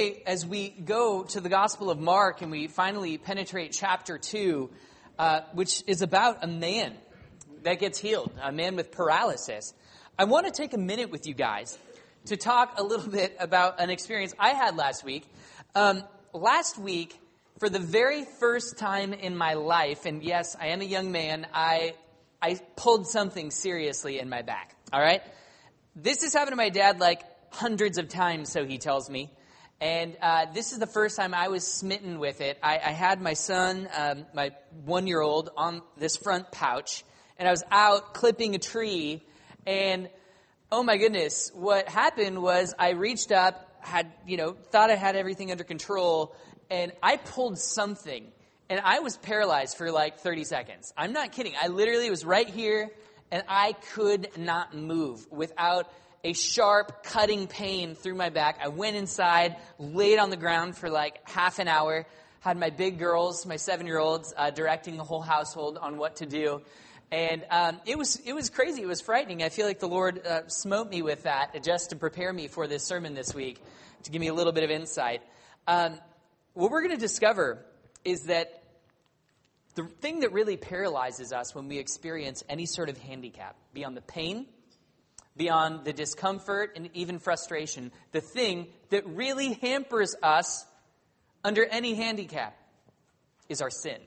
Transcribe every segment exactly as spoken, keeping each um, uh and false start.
today, as we go to the Gospel of Mark and we finally penetrate chapter two, uh, which is about a man that gets healed, a man with paralysis, I want to take a minute with you guys to talk a little bit about an experience I had last week. Um, last week, for the very first time in my life, and yes, I am a young man, I I pulled something seriously in my back, all right? This has happened to my dad like hundreds of times, so he tells me. And uh, this is the first time I was smitten with it. I, I had my son, um, my one-year-old, on this front pouch, and I was out clipping a tree, and oh my goodness, what happened was I reached up, had, you know, thought I had everything under control, and I pulled something, and I was paralyzed for like thirty seconds. I'm not kidding. I literally was right here, and I could not move without a sharp cutting pain through my back. I went inside, laid on the ground for like half an hour, had my big girls, my seven-year-olds, uh, directing the whole household on what to do. And um, it was it was crazy. It was frightening. I feel like the Lord uh, smote me with that just to prepare me for this sermon this week, to give me a little bit of insight. Um, what we're going to discover is that the thing that really paralyzes us when we experience any sort of handicap, beyond the pain, beyond the discomfort and even frustration, the thing that really hampers us under any handicap is our sin.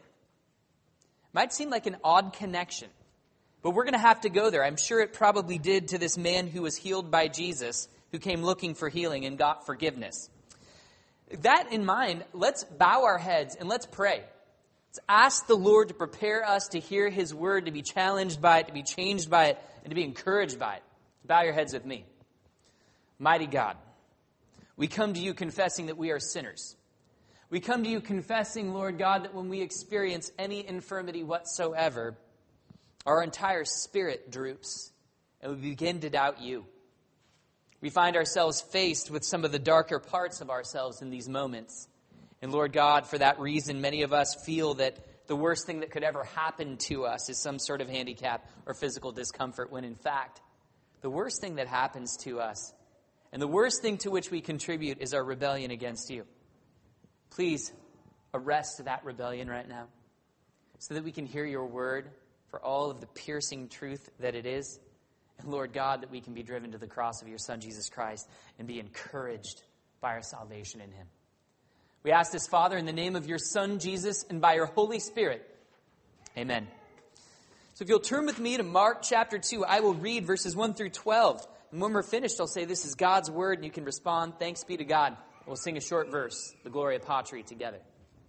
Might seem like an odd connection, but we're going to have to go there. I'm sure it probably did to this man who was healed by Jesus, who came looking for healing and got forgiveness. That in mind, let's bow our heads and let's pray. Let's ask the Lord to prepare us to hear His word, to be challenged by it, to be changed by it, and to be encouraged by it. Bow your heads with me. Mighty God, we come to you confessing that we are sinners. We come to you confessing, Lord God, that when we experience any infirmity whatsoever, our entire spirit droops and we begin to doubt you. We find ourselves faced with some of the darker parts of ourselves in these moments. And Lord God, for that reason, many of us feel that the worst thing that could ever happen to us is some sort of handicap or physical discomfort, when in fact, the worst thing that happens to us and the worst thing to which we contribute is our rebellion against you. Please arrest that rebellion right now so that we can hear your word for all of the piercing truth that it is. And Lord God, that we can be driven to the cross of your Son, Jesus Christ, and be encouraged by our salvation in him. We ask this, Father, in the name of your Son, Jesus, and by your Holy Spirit. Amen. So if you'll turn with me to Mark chapter two, I will read verses one through twelve. And when we're finished, I'll say this is God's word, and you can respond, thanks be to God. We'll sing a short verse, the Gloria Patri, together.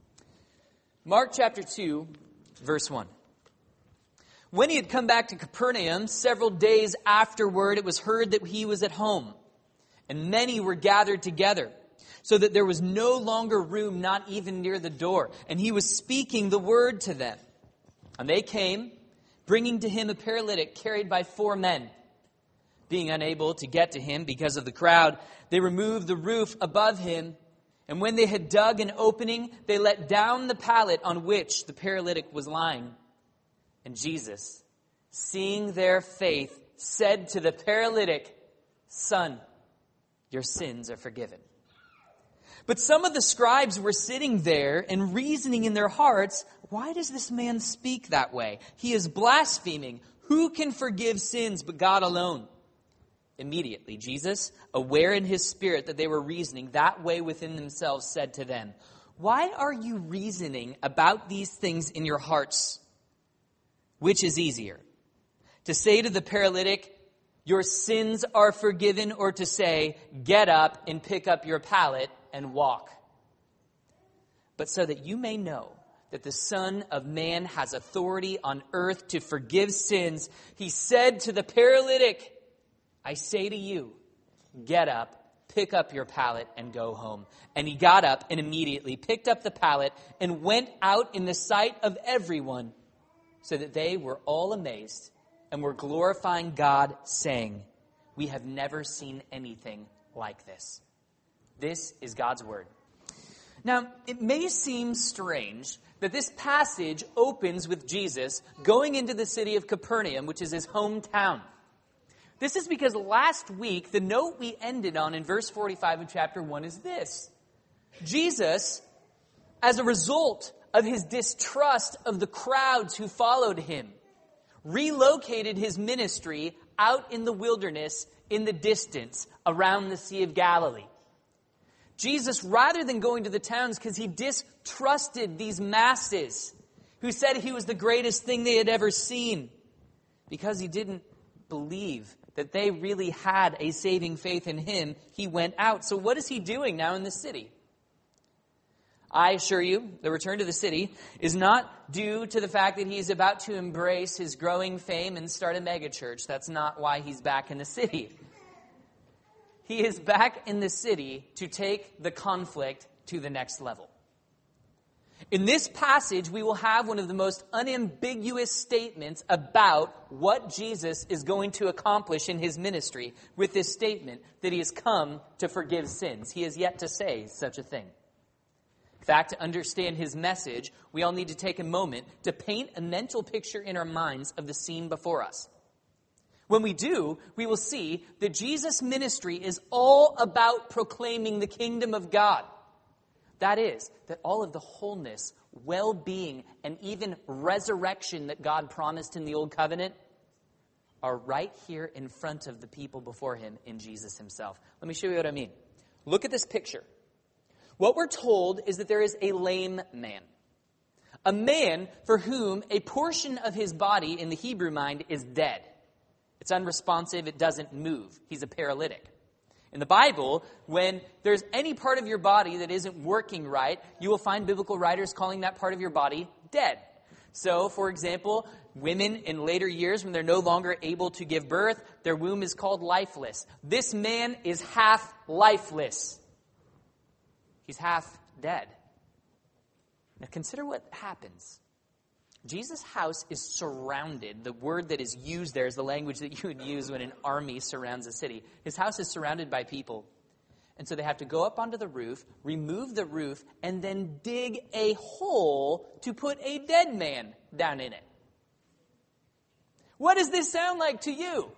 Mark chapter two, verse one. When he had come back to Capernaum, several days afterward, it was heard that he was at home, and many were gathered together, so that there was no longer room, not even near the door. And he was speaking the word to them. And they came, bringing to him a paralytic carried by four men. Being unable to get to him because of the crowd, they removed the roof above him. And when they had dug an opening, they let down the pallet on which the paralytic was lying. And Jesus, seeing their faith, said to the paralytic, "Son, your sins are forgiven." But some of the scribes were sitting there and reasoning in their hearts, "Why does this man speak that way? He is blaspheming. Who can forgive sins but God alone?" Immediately, Jesus, aware in his spirit that they were reasoning that way within themselves, said to them, "Why are you reasoning about these things in your hearts? Which is easier, to say to the paralytic, 'Your sins are forgiven,' or to say, 'Get up and pick up your pallet and walk'? But so that you may know that the Son of Man has authority on earth to forgive sins, he said to the paralytic, 'I say to you, get up, pick up your pallet, and go home.' And he got up and immediately picked up the pallet and went out in the sight of everyone, so that they were all amazed and were glorifying God, saying, 'We have never seen anything like this.'" This is God's word. Now, it may seem strange that this passage opens with Jesus going into the city of Capernaum, which is his hometown. This is because last week, the note we ended on in verse forty-five of chapter one is this: Jesus, as a result of his distrust of the crowds who followed him, relocated his ministry out in the wilderness in the distance around the Sea of Galilee. Jesus, rather than going to the towns because he distrusted these masses who said he was the greatest thing they had ever seen, because he didn't believe that they really had a saving faith in him, he went out. So what is he doing now in the city? I assure you, the return to the city is not due to the fact that he's about to embrace his growing fame and start a megachurch. That's not why he's back in the city. He is back in the city to take the conflict to the next level. In this passage, we will have one of the most unambiguous statements about what Jesus is going to accomplish in his ministry with this statement that he has come to forgive sins. He has yet to say such a thing. In fact, to understand his message, we all need to take a moment to paint a mental picture in our minds of the scene before us. When we do, we will see that Jesus' ministry is all about proclaiming the kingdom of God. That is, that all of the wholeness, well-being, and even resurrection that God promised in the Old Covenant are right here in front of the people before him in Jesus himself. Let me show you what I mean. Look at this picture. What we're told is that there is a lame man. A man for whom a portion of his body in the Hebrew mind is dead. It's unresponsive, it doesn't move. He's a paralytic. In the Bible, when there's any part of your body that isn't working right, you will find biblical writers calling that part of your body dead. So, for example, women in later years, when they're no longer able to give birth, their womb is called lifeless. This man is half lifeless. He's half dead. Now consider what happens. Jesus' house is surrounded. The word that is used there is the language that you would use when an army surrounds a city. His house is surrounded by people. And so they have to go up onto the roof, remove the roof, and then dig a hole to put a dead man down in it. What does this sound like to you?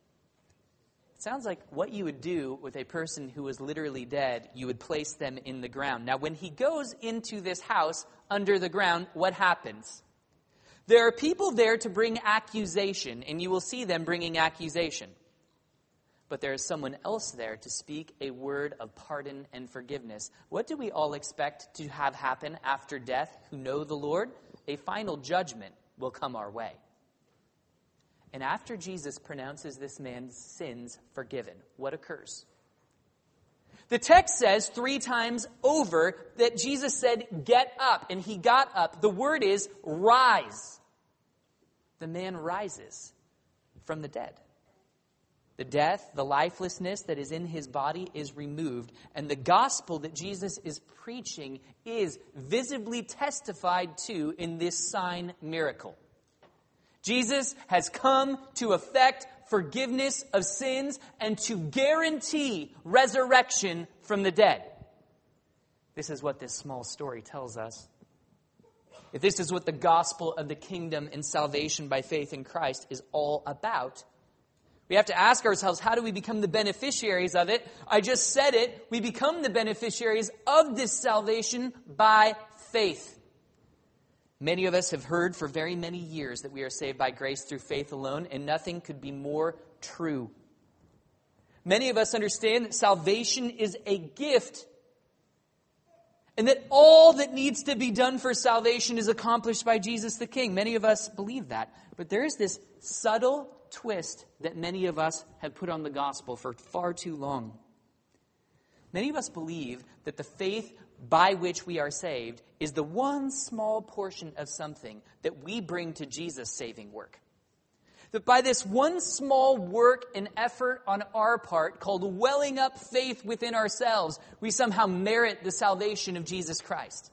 It sounds like what you would do with a person who was literally dead. You would place them in the ground. Now, when he goes into this house under the ground, what happens? There are people there to bring accusation, and you will see them bringing accusation. But there is someone else there to speak a word of pardon and forgiveness. What do we all expect to have happen after death who know the Lord? A final judgment will come our way. And after Jesus pronounces this man's sins forgiven, what occurs? The text says three times over that Jesus said, "Get up," and he got up. The word is rise. The man rises from the dead. The death, the lifelessness that is in his body is removed, and the gospel that Jesus is preaching is visibly testified to in this sign miracle. Jesus has come to effect forgiveness of sins and to guarantee resurrection from the dead. This is what this small story tells us. If this is what the gospel of the kingdom and salvation by faith in Christ is all about, we have to ask ourselves, how do we become the beneficiaries of it? I just said it. We become the beneficiaries of this salvation by faith. Many of us have heard for very many years that we are saved by grace through faith alone, and nothing could be more true. Many of us understand that salvation is a gift, and that all that needs to be done for salvation is accomplished by Jesus the King. Many of us believe that. But there is this subtle twist that many of us have put on the gospel for far too long. Many of us believe that the faith by which we are saved is the one small portion of something that we bring to Jesus' saving work. That by this one small work and effort on our part, called welling up faith within ourselves, we somehow merit the salvation of Jesus Christ.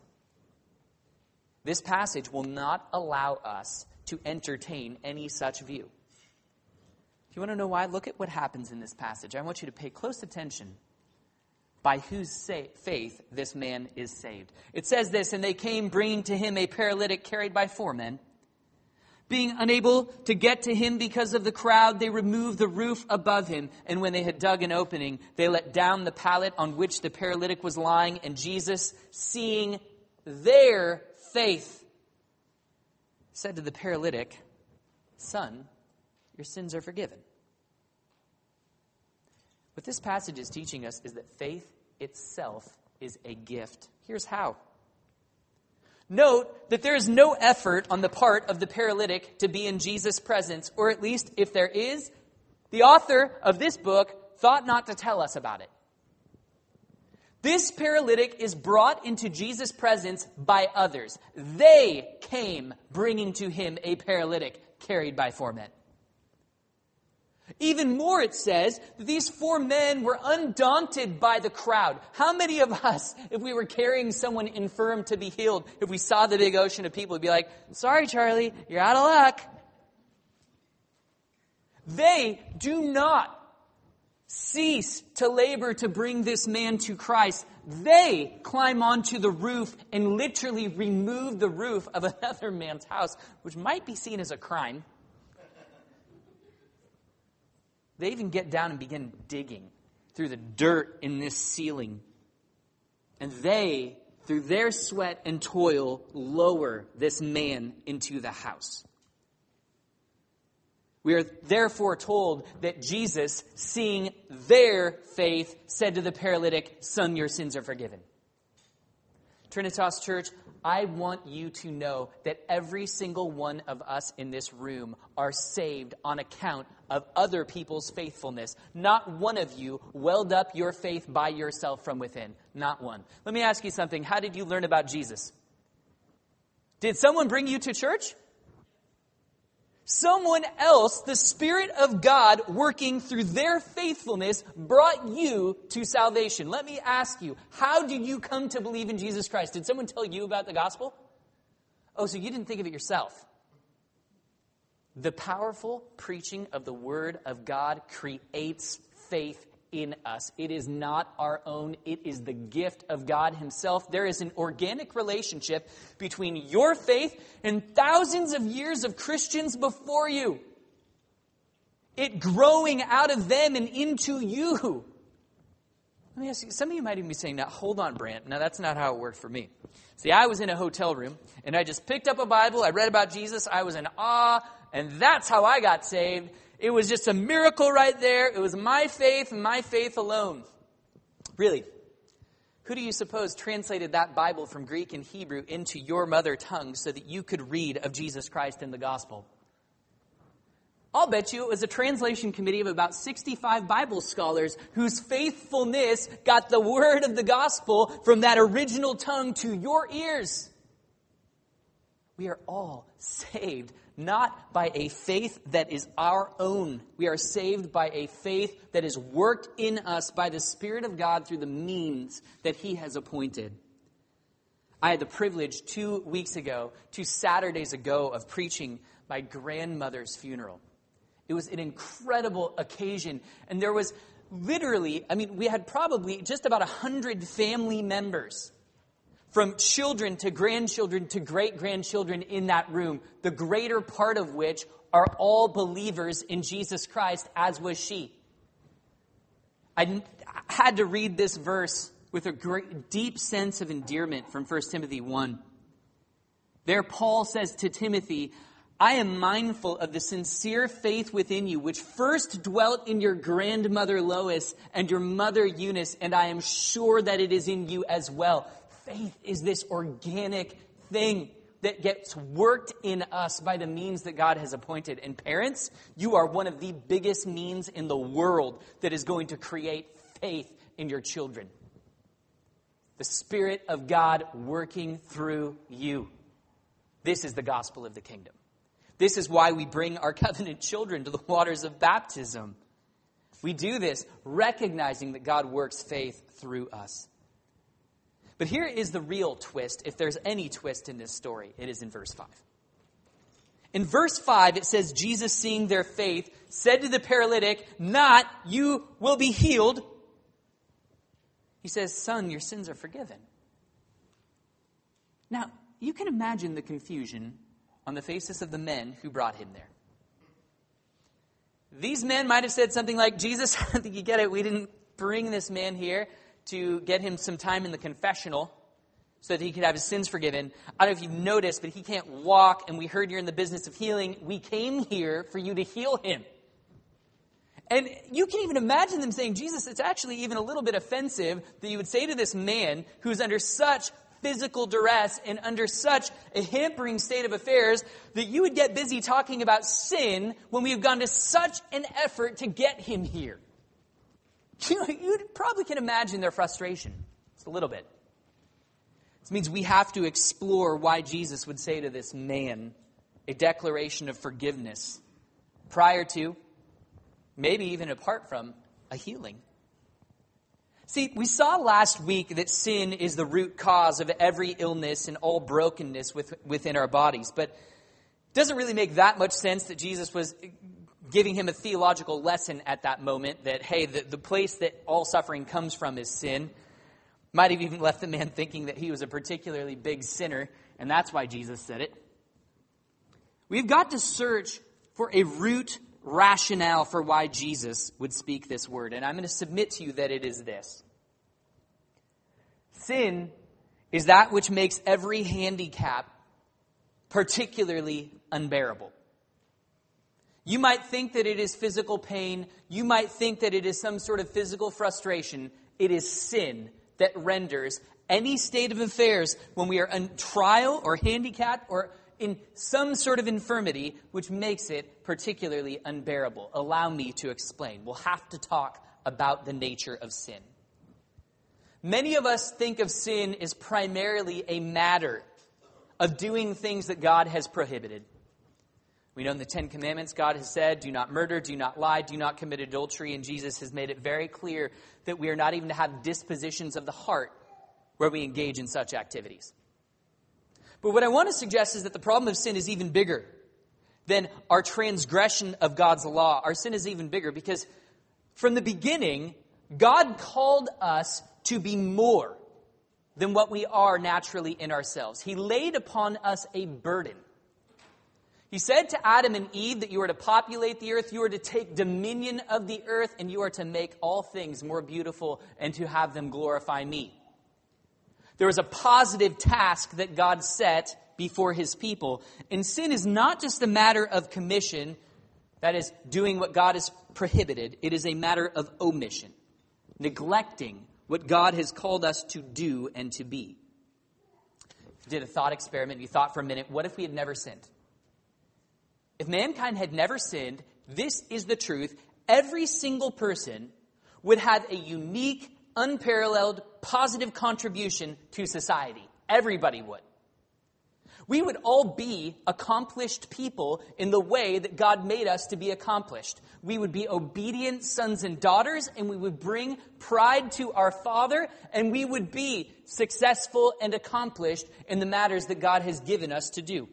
This passage will not allow us to entertain any such view. If you want to know why, look at what happens in this passage. I want you to pay close attention by whose sa- faith this man is saved. It says this, "And they came bringing to him a paralytic carried by four men. Being unable to get to him because of the crowd, they removed the roof above him. And when they had dug an opening, they let down the pallet on which the paralytic was lying. And Jesus, seeing their faith, said to the paralytic, "Son, your sins are forgiven." What this passage is teaching us is that faith itself is a gift. Here's how. Note that there is no effort on the part of the paralytic to be in Jesus' presence, or at least if there is, the author of this book thought not to tell us about it. This paralytic is brought into Jesus' presence by others. They came bringing to him a paralytic carried by four men. Even more, it says that these four men were undaunted by the crowd. How many of us, if we were carrying someone infirm to be healed, if we saw the big ocean of people, would be like, "Sorry, Charlie, you're out of luck." They do not cease to labor to bring this man to Christ. They climb onto the roof and literally remove the roof of another man's house, which might be seen as a crime. They even get down and begin digging through the dirt in this ceiling. And they, through their sweat and toil, lower this man into the house. We are therefore told that Jesus, seeing their faith, said to the paralytic, "Son, your sins are forgiven." Trinitas Church, I want you to know that every single one of us in this room are saved on account of other people's faithfulness. Not one of you welled up your faith by yourself from within. Not one. Let me ask you something. How did you learn about Jesus? Did someone bring you to church? Someone else, the Spirit of God working through their faithfulness, brought you to salvation. Let me ask you, how did you come to believe in Jesus Christ? Did someone tell you about the gospel? Oh, so you didn't think of it yourself. The powerful preaching of the Word of God creates faith in us. It is not our own. It is the gift of God himself. There is an organic relationship between your faith and thousands of years of Christians before you. It growing out of them and into you. Let me ask you, some of you might even be saying, "Now, hold on, Brant. Now, that's not how it worked for me." See, I was in a hotel room, and I just picked up a Bible. I read about Jesus. I was in awe, and that's how I got saved. It was just a miracle right there. It was my faith and my faith alone. Really, who do you suppose translated that Bible from Greek and Hebrew into your mother tongue so that you could read of Jesus Christ in the gospel? I'll bet you it was a translation committee of about sixty-five Bible scholars whose faithfulness got the word of the gospel from that original tongue to your ears. We are all saved, not by a faith that is our own. We are saved by a faith that is worked in us by the Spirit of God through the means that he has appointed. I had the privilege two weeks ago, two Saturdays ago, of preaching my grandmother's funeral. It was an incredible occasion. And there was literally, I mean, we had probably just about a hundred family members, from children to grandchildren to great-grandchildren in that room, the greater part of which are all believers in Jesus Christ, as was she. I had to read this verse with a great, deep sense of endearment from First Timothy one. There Paul says to Timothy, "I am mindful of the sincere faith within you, which first dwelt in your grandmother Lois and your mother Eunice, and I am sure that it is in you as well." Faith is this organic thing that gets worked in us by the means that God has appointed. And parents, you are one of the biggest means in the world that is going to create faith in your children. The Spirit of God working through you. This is the gospel of the kingdom. This is why we bring our covenant children to the waters of baptism. We do this recognizing that God works faith through us. But here is the real twist, if there's any twist in this story. It is in verse five. In verse five, it says, Jesus, seeing their faith, said to the paralytic, not, "You will be healed." He says, "Son, your sins are forgiven." Now, you can imagine the confusion on the faces of the men who brought him there. These men might have said something like, Jesus, I don't think you get it. We didn't bring this man here to get him some time in the confessional so that he could have his sins forgiven. I don't know if you've noticed, but he can't walk, and we heard you're in the business of healing. We came here for you to heal him. And you can even imagine them saying, Jesus, it's actually even a little bit offensive that you would say to this man who's under such physical duress and under such a hampering state of affairs that you would get busy talking about sin when we have gone to such an effort to get him here. You know, you probably can imagine their frustration. Just a little bit. This means we have to explore why Jesus would say to this man a declaration of forgiveness prior to, maybe even apart from, a healing. See, we saw last week that sin is the root cause of every illness and all brokenness with, within our bodies. But it doesn't really make that much sense that Jesus was giving him a theological lesson at that moment that, hey, the, the place that all suffering comes from is sin. Might have even left the man thinking that he was a particularly big sinner, and that's why Jesus said it. We've got to search for a root rationale for why Jesus would speak this word. And I'm going to submit to you that it is this. Sin is that which makes every handicap particularly unbearable. You might think that it is physical pain. You might think that it is some sort of physical frustration. It is sin that renders any state of affairs when we are on trial or handicapped or in some sort of infirmity, which makes it particularly unbearable. Allow me to explain. We'll have to talk about the nature of sin. Many of us think of sin as primarily a matter of doing things that God has prohibited. We know in the Ten Commandments, God has said, do not murder, do not lie, do not commit adultery, and Jesus has made it very clear that we are not even to have dispositions of the heart where we engage in such activities. But what I want to suggest is that the problem of sin is even bigger than our transgression of God's law. Our sin is even bigger because from the beginning, God called us to be more than what we are naturally in ourselves. He laid upon us a burden. He said to Adam and Eve that you are to populate the earth, you are to take dominion of the earth, and you are to make all things more beautiful and to have them glorify me. There was a positive task that God set before his people. And sin is not just a matter of commission, that is, doing what God has prohibited. It is a matter of omission, neglecting what God has called us to do and to be. If you did a thought experiment, you thought for a minute, what if we had never sinned? If mankind had never sinned, this is the truth. Every single person would have a unique, unparalleled, positive contribution to society. Everybody would. We would all be accomplished people in the way that God made us to be accomplished. We would be obedient sons and daughters, and we would bring pride to our Father, and we would be successful and accomplished in the matters that God has given us to do.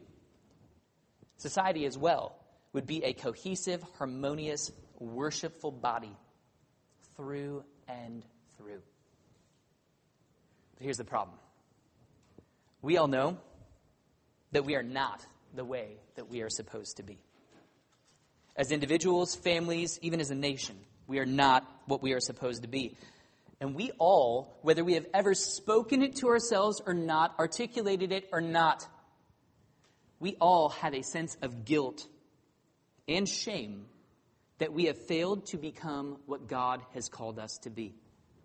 Society as well would be a cohesive, harmonious, worshipful body through and through. But here's the problem. We all know that we are not the way that we are supposed to be. As individuals, families, even as a nation, we are not what we are supposed to be. And we all, whether we have ever spoken it to ourselves or not, articulated it or not, we all have a sense of guilt and shame that we have failed to become what God has called us to be.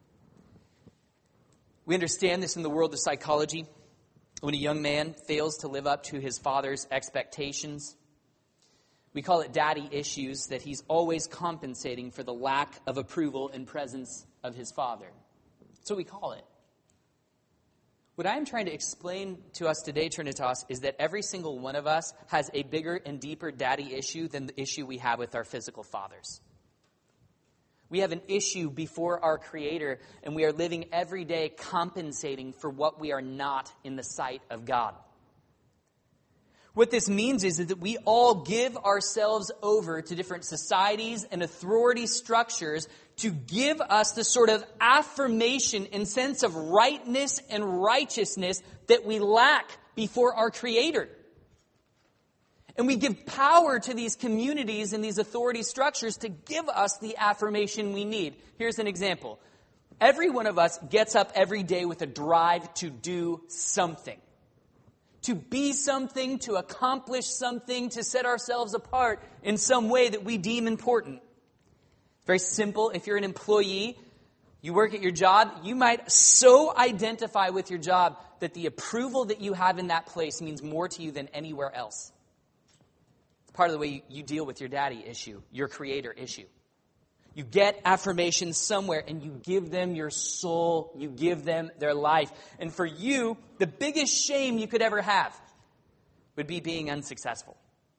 We understand this in the world of psychology. When a young man fails to live up to his father's expectations, we call it daddy issues, that he's always compensating for the lack of approval and presence of his father. That's what we call it. What I am trying to explain to us today, Trinitas, is that every single one of us has a bigger and deeper daddy issue than the issue we have with our physical fathers. We have an issue before our Creator, and we are living every day compensating for what we are not in the sight of God. What this means is that we all give ourselves over to different societies and authority structures to give us the sort of affirmation and sense of rightness and righteousness that we lack before our Creator. And we give power to these communities and these authority structures to give us the affirmation we need. Here's an example. Every one of us gets up every day with a drive to do something. To be something, to accomplish something, to set ourselves apart in some way that we deem important. Very simple. If you're an employee, you work at your job, you might so identify with your job that the approval that you have in that place means more to you than anywhere else. It's part of the way you, you deal with your daddy issue, your creator issue. You get affirmation somewhere and you give them your soul. You give them their life. And for you, the biggest shame you could ever have would be being unsuccessful.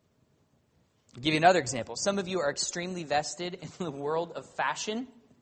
I'll give you another example. Some of you are extremely vested in the world of fashion.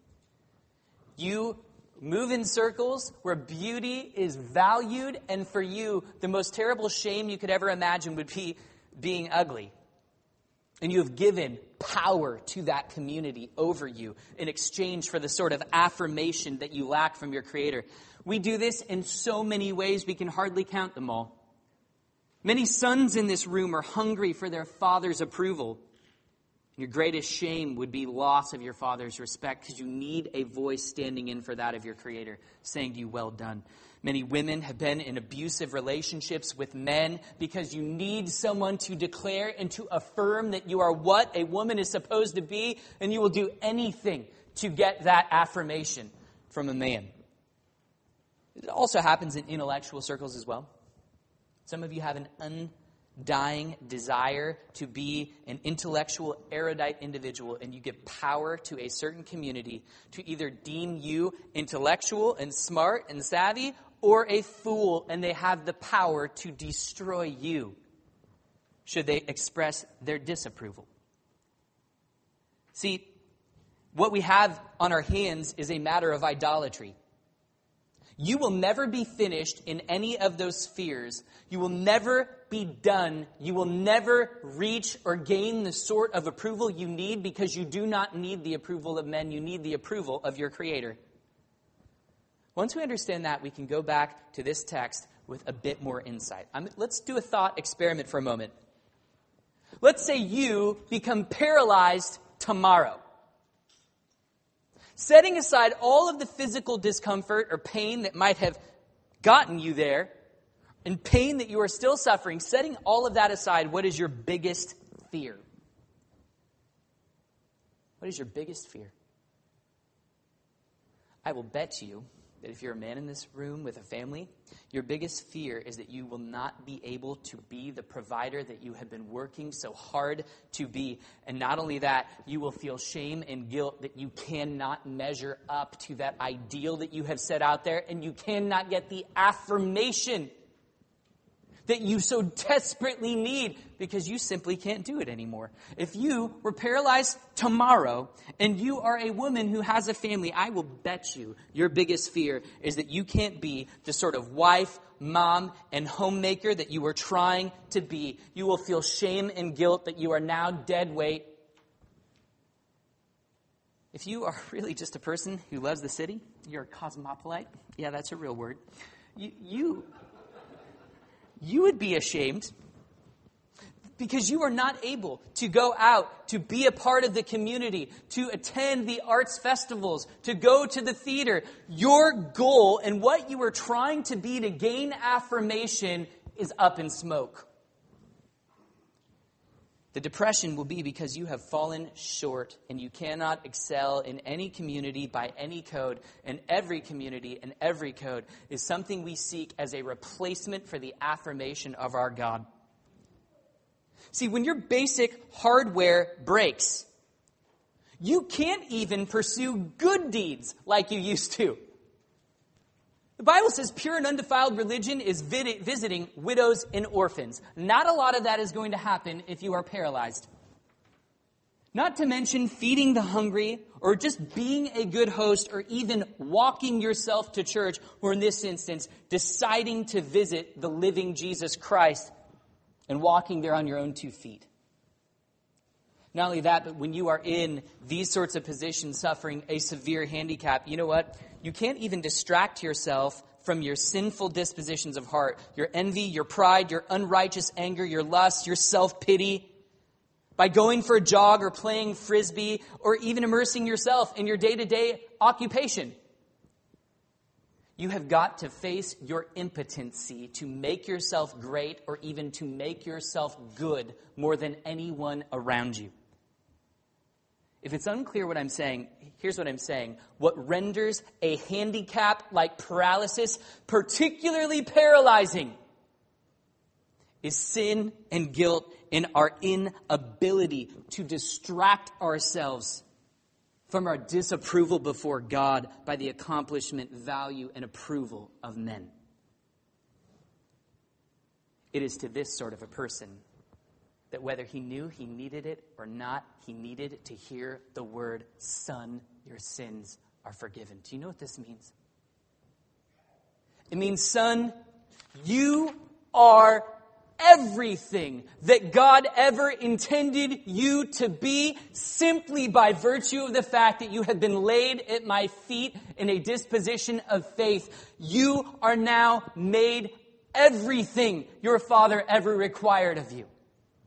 You move in circles where beauty is valued. And for you, the most terrible shame you could ever imagine would be being ugly. And you have given power to that community over you in exchange for the sort of affirmation that you lack from your Creator. We do this in so many ways, we can hardly count them all. Many sons in this room are hungry for their father's approval. Your greatest shame would be loss of your father's respect because you need a voice standing in for that of your Creator, saying to you, well done. Many women have been in abusive relationships with men because you need someone to declare and to affirm that you are what a woman is supposed to be, and you will do anything to get that affirmation from a man. It also happens in intellectual circles as well. Some of you have an undying desire to be an intellectual, erudite individual, and you give power to a certain community to either deem you intellectual and smart and savvy, or a fool, and they have the power to destroy you should they express their disapproval. See, what we have on our hands is a matter of idolatry. You will never be finished in any of those spheres. You will never be done. You will never reach or gain the sort of approval you need because you do not need the approval of men. You need the approval of your Creator. Once we understand that, we can go back to this text with a bit more insight. I'm, let's do a thought experiment for a moment. Let's say you become paralyzed tomorrow. Setting aside all of the physical discomfort or pain that might have gotten you there, and pain that you are still suffering, setting all of that aside, what is your biggest fear? What is your biggest fear? I will bet you that if you're a man in this room with a family, your biggest fear is that you will not be able to be the provider that you have been working so hard to be. And not only that, you will feel shame and guilt that you cannot measure up to that ideal that you have set out there, and you cannot get the affirmation that you so desperately need because you simply can't do it anymore. If you were paralyzed tomorrow and you are a woman who has a family, I will bet you your biggest fear is that you can't be the sort of wife, mom, and homemaker that you were trying to be. You will feel shame and guilt that you are now dead weight. If you are really just a person who loves the city, you're a cosmopolite. Yeah, that's a real word. You... you You would be ashamed because you are not able to go out, to be a part of the community, to attend the arts festivals, to go to the theater. Your goal and what you are trying to be to gain affirmation is up in smoke. The depression will be because you have fallen short and you cannot excel in any community by any code. And every community and every code is something we seek as a replacement for the affirmation of our God. See, when your basic hardware breaks, you can't even pursue good deeds like you used to. The Bible says pure and undefiled religion is vid- visiting widows and orphans. Not a lot of that is going to happen if you are paralyzed. Not to mention feeding the hungry or just being a good host or even walking yourself to church, or in this instance, deciding to visit the living Jesus Christ and walking there on your own two feet. Not only that, but when you are in these sorts of positions suffering a severe handicap, you know what? You can't even distract yourself from your sinful dispositions of heart, your envy, your pride, your unrighteous anger, your lust, your self-pity, by going for a jog or playing frisbee or even immersing yourself in your day-to-day occupation. You have got to face your impotency to make yourself great or even to make yourself good more than anyone around you. If it's unclear what I'm saying, here's what I'm saying. What renders a handicap like paralysis particularly paralyzing is sin and guilt and our inability to distract ourselves from our disapproval before God by the accomplishment, value, and approval of men. It is to this sort of a person that whether he knew he needed it or not, he needed to hear the word, "Son, your sins are forgiven." Do you know what this means? It means, son, you are everything that God ever intended you to be simply by virtue of the fact that you have been laid at my feet in a disposition of faith. You are now made everything your Father ever required of you.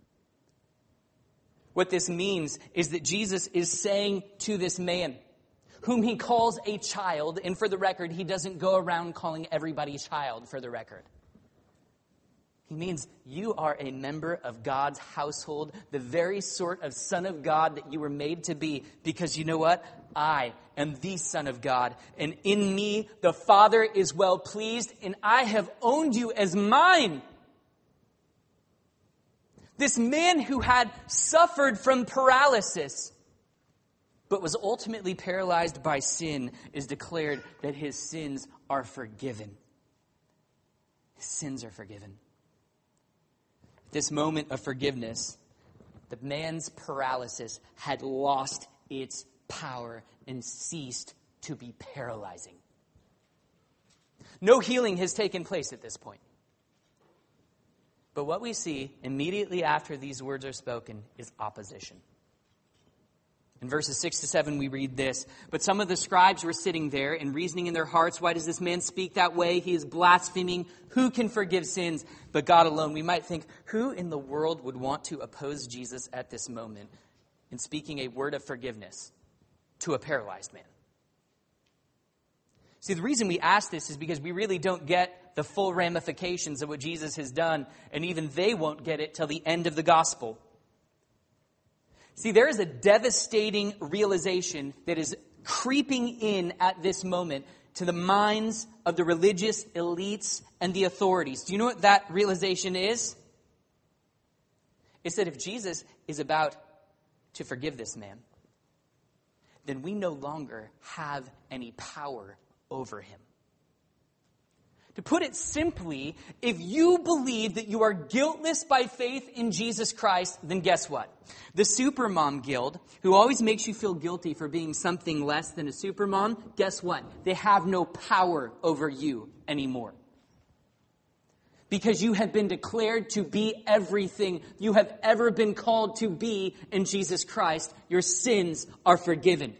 What this means is that Jesus is saying to this man, whom he calls a child, and for the record, he doesn't go around calling everybody child, for the record. He means you are a member of God's household, the very sort of son of God that you were made to be. Because you know what? I am the Son of God, and in me the Father is well pleased, and I have owned you as mine. This man who had suffered from paralysis, but was ultimately paralyzed by sin, is declared that his sins are forgiven. His sins are forgiven. This moment of forgiveness, the man's paralysis had lost its power and ceased to be paralyzing. No healing has taken place at this point. But what we see immediately after these words are spoken is opposition. In verses six to seven, we read this. But some of the scribes were sitting there and reasoning in their hearts, why does this man speak that way? He is blaspheming. Who can forgive sins but God alone? We might think, who in the world would want to oppose Jesus at this moment in speaking a word of forgiveness to a paralyzed man? See, the reason we ask this is because we really don't get the full ramifications of what Jesus has done, and even they won't get it till the end of the gospel. See, there is a devastating realization that is creeping in at this moment to the minds of the religious elites and the authorities. Do you know what that realization is? It's that if Jesus is about to forgive this man, then we no longer have any power over him. To put it simply, if you believe that you are guiltless by faith in Jesus Christ, then guess what? The Supermom Guild, who always makes you feel guilty for being something less than a supermom, guess what? They have no power over you anymore. Because you have been declared to be everything you have ever been called to be in Jesus Christ. Your sins are forgiven.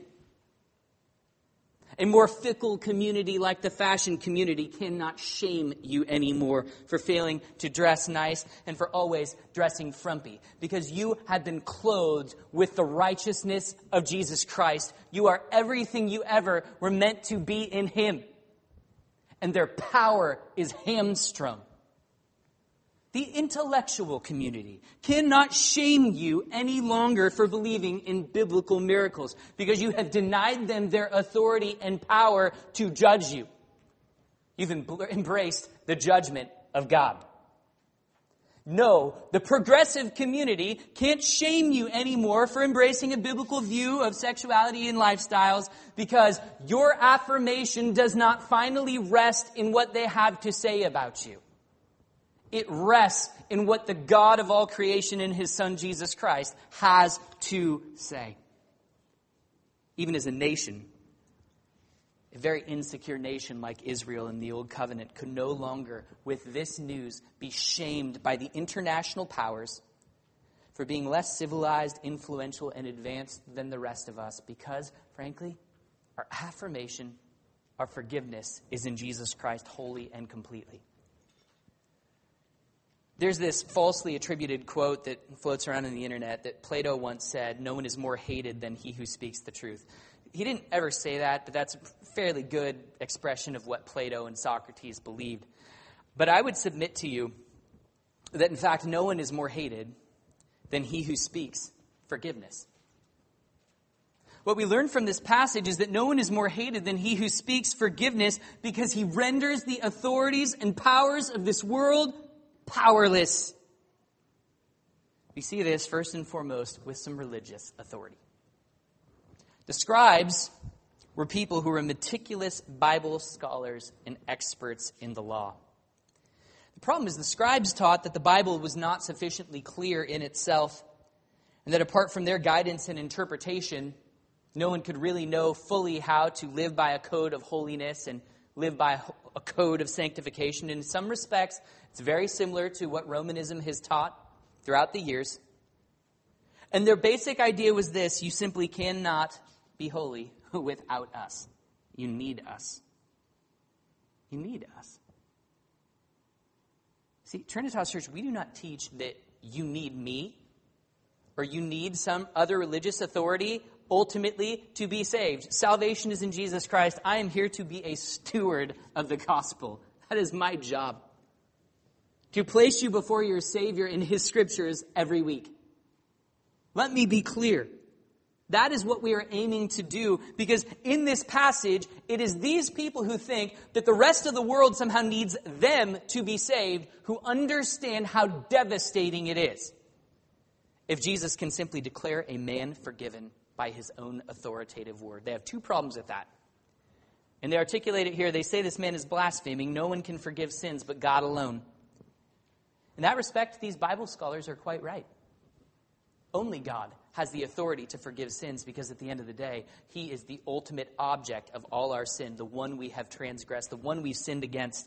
A more fickle community like the fashion community cannot shame you anymore for failing to dress nice and for always dressing frumpy. Because you have been clothed with the righteousness of Jesus Christ. You are everything you ever were meant to be in Him. And their power is hamstrung. The intellectual community cannot shame you any longer for believing in biblical miracles because you have denied them their authority and power to judge you. You've embraced the judgment of God. No, the progressive community can't shame you anymore for embracing a biblical view of sexuality and lifestyles because your affirmation does not finally rest in what they have to say about you. It rests in what the God of all creation and His Son, Jesus Christ, has to say. Even as a nation, a very insecure nation like Israel in the Old Covenant could no longer, with this news, be shamed by the international powers for being less civilized, influential, and advanced than the rest of us because, frankly, our affirmation Our forgiveness is in Jesus Christ wholly and completely. There's this falsely attributed quote that floats around on the internet that Plato once said, "No one is more hated than he who speaks the truth." He didn't ever say that, but that's a fairly good expression of what Plato and Socrates believed. But I would submit to you that, in fact, no one is more hated than he who speaks forgiveness. What we learn from this passage is that no one is more hated than he who speaks forgiveness because he renders the authorities and powers of this world powerless. We see this first and foremost with some religious authority. The scribes were people who were meticulous Bible scholars and experts in the law. The problem is the scribes taught that the Bible was not sufficiently clear in itself, and that apart from their guidance and interpretation, no one could really know fully how to live by a code of holiness and live by a code of sanctification. In some respects, it's very similar to what Romanism has taught throughout the years. And their basic idea was this: you simply cannot be holy without us. You need us. You need us. See, Trinitas Church, we do not teach that you need me or you need some other religious authority ultimately to be saved. Salvation is in Jesus Christ. I am here to be a steward of the gospel. That is my job. To place you before your Savior in His scriptures every week. Let me be clear. That is what we are aiming to do, because in this passage, it is these people who think that the rest of the world somehow needs them to be saved, who understand how devastating it is if Jesus can simply declare a man forgiven by his own authoritative word. They have two problems with that. And they articulate it here. They say this man is blaspheming. No one can forgive sins but God alone. In that respect, these Bible scholars are quite right. Only God has the authority to forgive sins, because at the end of the day, He is the ultimate object of all our sin, the one we have transgressed, the one we've sinned against.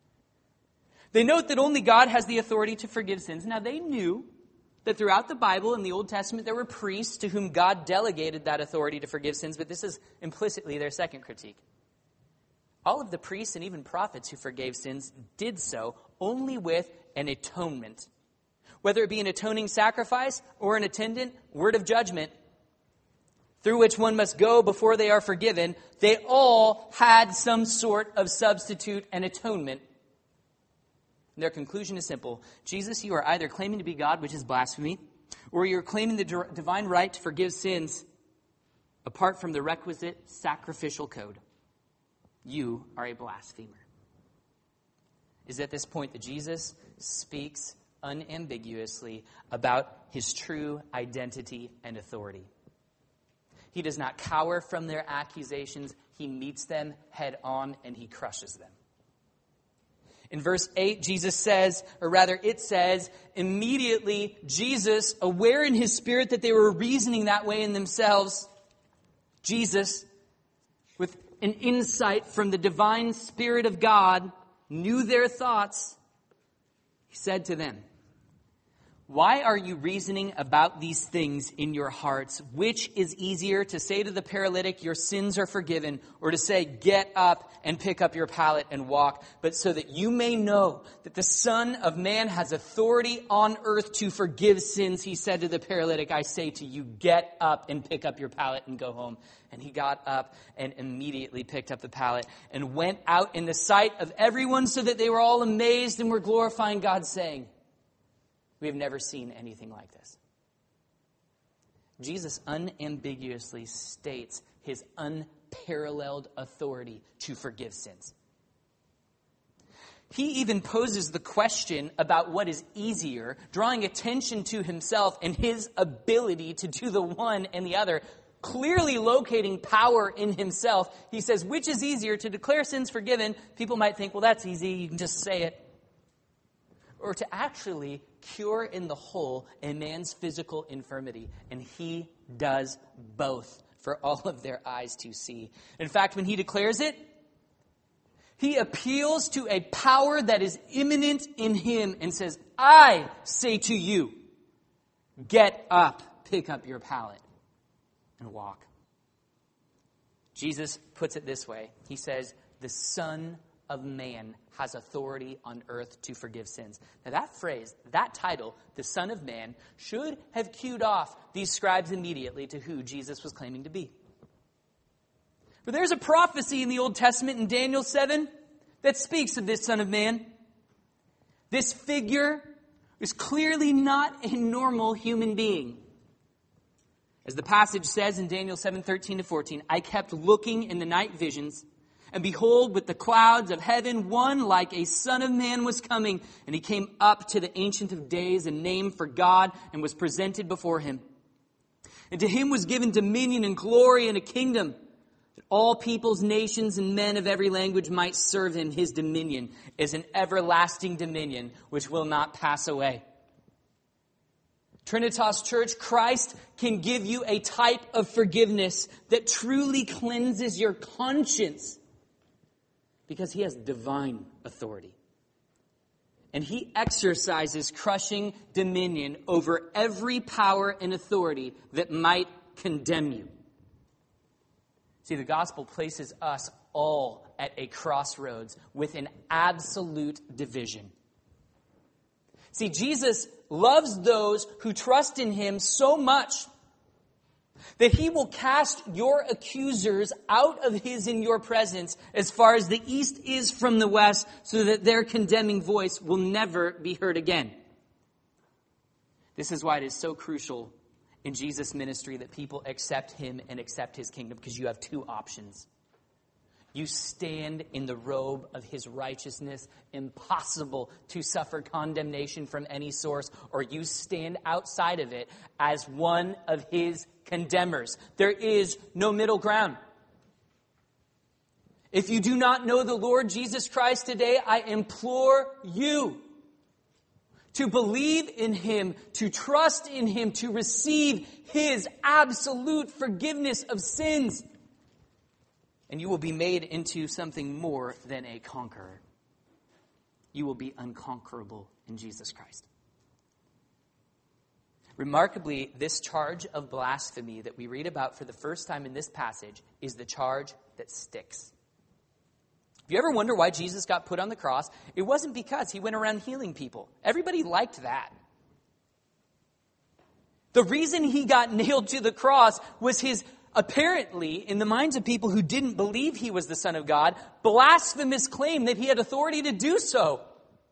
They note that only God has the authority to forgive sins. Now, they knew that throughout the Bible, in the Old Testament, there were priests to whom God delegated that authority to forgive sins, but this is implicitly their second critique. All of the priests and even prophets who forgave sins did so only with an atonement. Whether it be an atoning sacrifice or an attendant word of judgment through which one must go before they are forgiven, they all had some sort of substitute and atonement. And their conclusion is simple. Jesus, you are either claiming to be God, which is blasphemy, or you're claiming the divine right to forgive sins apart from the requisite sacrificial code. You are a blasphemer. It is at this point that Jesus speaks unambiguously about his true identity and authority. He does not cower from their accusations. He meets them head on and he crushes them. In verse eight, Jesus says, or rather it says, immediately Jesus, aware in his spirit that they were reasoning that way in themselves, Jesus, with an insight from the divine Spirit of God, knew their thoughts. He said to them, why are you reasoning about these things in your hearts? Which is easier, to say to the paralytic, your sins are forgiven, or to say, get up and pick up your pallet and walk? But so that you may know that the Son of Man has authority on earth to forgive sins, he said to the paralytic, I say to you, get up and pick up your pallet and go home. And he got up and immediately picked up the pallet and went out in the sight of everyone, so that they were all amazed and were glorifying God, saying, we have never seen anything like this. Jesus unambiguously states his unparalleled authority to forgive sins. He even poses the question about what is easier, drawing attention to himself and his ability to do the one and the other, clearly locating power in himself. He says, which is easier, to declare sins forgiven? People might think, well, that's easy, you can just say it. Or to actually cure in the whole a man's physical infirmity. And he does both for all of their eyes to see. In fact, when he declares it, he appeals to a power that is immanent in him and says, I say to you, get up, pick up your pallet, and walk. Jesus puts it this way. He says, the Son of Man has authority on earth to forgive sins. Now that phrase, that title, the Son of Man, should have cued off these scribes immediately to who Jesus was claiming to be. For there's a prophecy in the Old Testament in Daniel seven that speaks of this Son of Man. This figure is clearly not a normal human being. As the passage says in Daniel seven, thirteen to fourteen, I kept looking in the night visions, and behold, with the clouds of heaven, one like a son of man was coming, and he came up to the Ancient of Days, a name for God, and was presented before him. And to him was given dominion and glory and a kingdom, that all peoples, nations, and men of every language might serve him. His dominion is an everlasting dominion which will not pass away. Trinitas Church, Christ can give you a type of forgiveness that truly cleanses your conscience because he has divine authority. And he exercises crushing dominion over every power and authority that might condemn you. See, the gospel places us all at a crossroads with an absolute division. See, Jesus loves those who trust in him so much that he will cast your accusers out of his and your presence as far as the east is from the west, so that their condemning voice will never be heard again. This is why it is so crucial in Jesus' ministry that people accept him and accept his kingdom, because you have two options. You stand in the robe of his righteousness, impossible to suffer condemnation from any source, or you stand outside of it as one of his condemners. There is no middle ground. If you do not know the Lord Jesus Christ today, I implore you to believe in him, to trust in him, to receive his absolute forgiveness of sins. And you will be made into something more than a conqueror. You will be unconquerable in Jesus Christ. Remarkably, this charge of blasphemy that we read about for the first time in this passage is the charge that sticks. If you ever wonder why Jesus got put on the cross, it wasn't because he went around healing people. Everybody liked that. The reason he got nailed to the cross was his, apparently, in the minds of people who didn't believe he was the Son of God, blasphemous claim that he had authority to do so.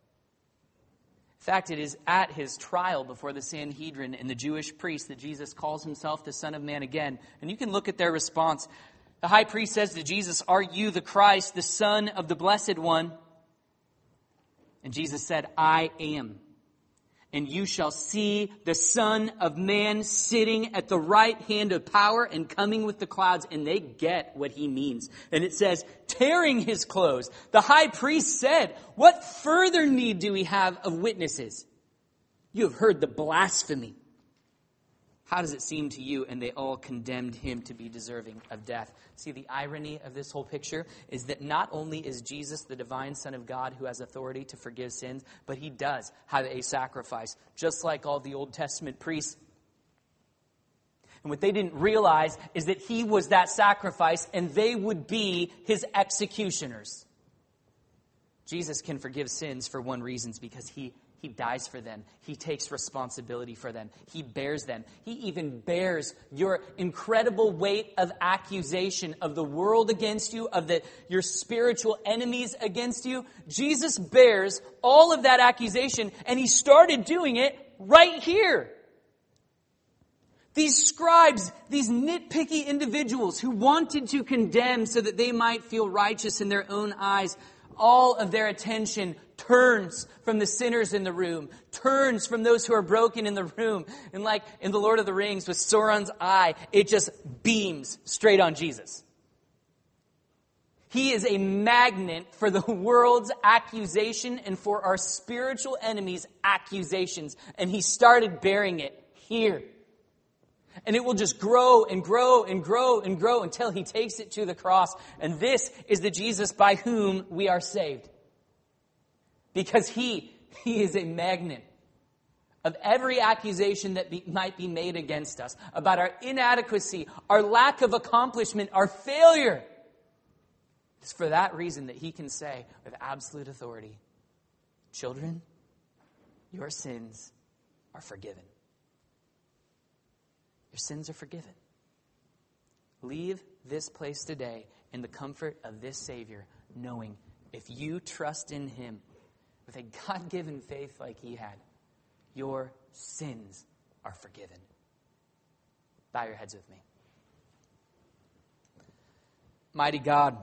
In fact, it is at his trial before the Sanhedrin and the Jewish priests that Jesus calls himself the Son of Man again. And you can look at their response. The high priest says to Jesus, "Are you the Christ, the Son of the Blessed One?" And Jesus said, "I am. And you shall see the Son of Man sitting at the right hand of power and coming with the clouds." And they get what he means. And it says, tearing his clothes. The high priest said, "What further need do we have of witnesses? You have heard the blasphemy. How does it seem to you?" And they all condemned him to be deserving of death. See, the irony of this whole picture is that not only is Jesus the divine Son of God who has authority to forgive sins, but he does have a sacrifice, just like all the Old Testament priests. And what they didn't realize is that he was that sacrifice, and they would be his executioners. Jesus can forgive sins for one reason, because he He dies for them. He takes responsibility for them. He bears them. He even bears your incredible weight of accusation of the world against you, of the, your spiritual enemies against you. Jesus bears all of that accusation, and he started doing it right here. These scribes, these nitpicky individuals who wanted to condemn so that they might feel righteous in their own eyes, all of their attention turns from the sinners in the room, turns from those who are broken in the room. And like in The Lord of the Rings with Sauron's eye, it just beams straight on Jesus. He is a magnet for the world's accusation and for our spiritual enemies' accusations. And he started bearing it here. And it will just grow and grow and grow and grow until he takes it to the cross. And this is the Jesus by whom we are saved. Because he, he is a magnet of every accusation that be, might be made against us about our inadequacy, our lack of accomplishment, our failure. It's for that reason that he can say with absolute authority, children, your sins are forgiven. Your sins are forgiven. Leave this place today in the comfort of this Savior, knowing if you trust in him with a God-given faith like he had, your sins are forgiven. Bow your heads with me. Mighty God,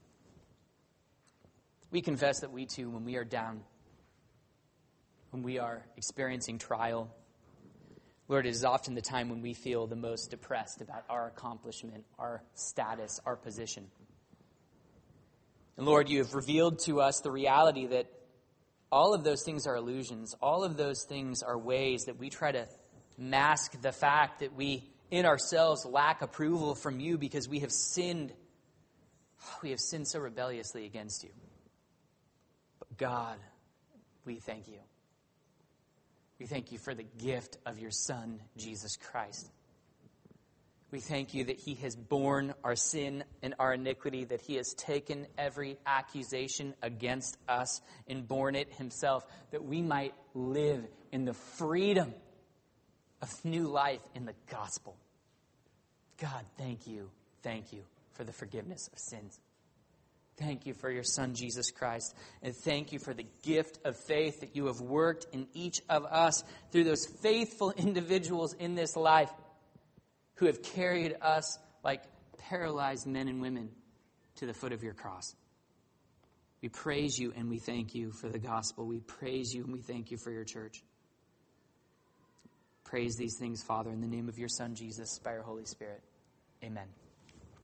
we confess that we too, when we are down, when we are experiencing trial, Lord, it is often the time when we feel the most depressed about our accomplishment, our status, our position. And Lord, you have revealed to us the reality that all of those things are illusions. All of those things are ways that we try to mask the fact that we, in ourselves, lack approval from you because we have sinned. We have sinned so rebelliously against you. But God, we thank you. We thank you for the gift of your Son, Jesus Christ. We thank you that he has borne our sin and our iniquity, that he has taken every accusation against us and borne it himself, that we might live in the freedom of new life in the gospel. God, thank you, thank you for the forgiveness of sins. Thank you for your Son, Jesus Christ. And thank you for the gift of faith that you have worked in each of us through those faithful individuals in this life who have carried us like paralyzed men and women to the foot of your cross. We praise you and we thank you for the gospel. We praise you and we thank you for your church. Praise these things, Father, in the name of your Son, Jesus, by your Holy Spirit. Amen.